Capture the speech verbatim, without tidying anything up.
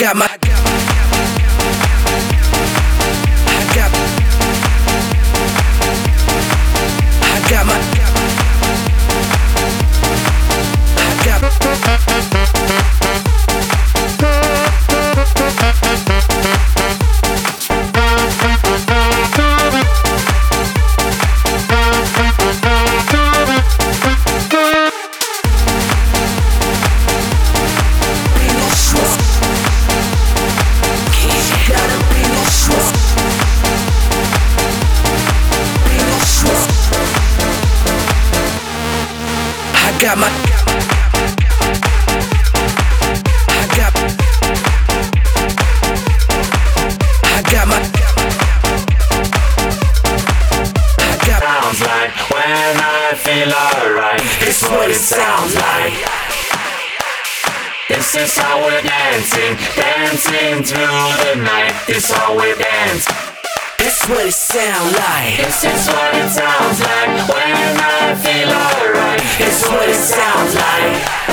got my, I got, I got my, I got. I got my, I got, I got my, I got. Sounds like when I feel alright. It's what it sounds like. This is how we're dancing, dancing through the night. This is how we dance. That's what it sound like. This is what it sounds like when I feel alright. It's what it sounds like.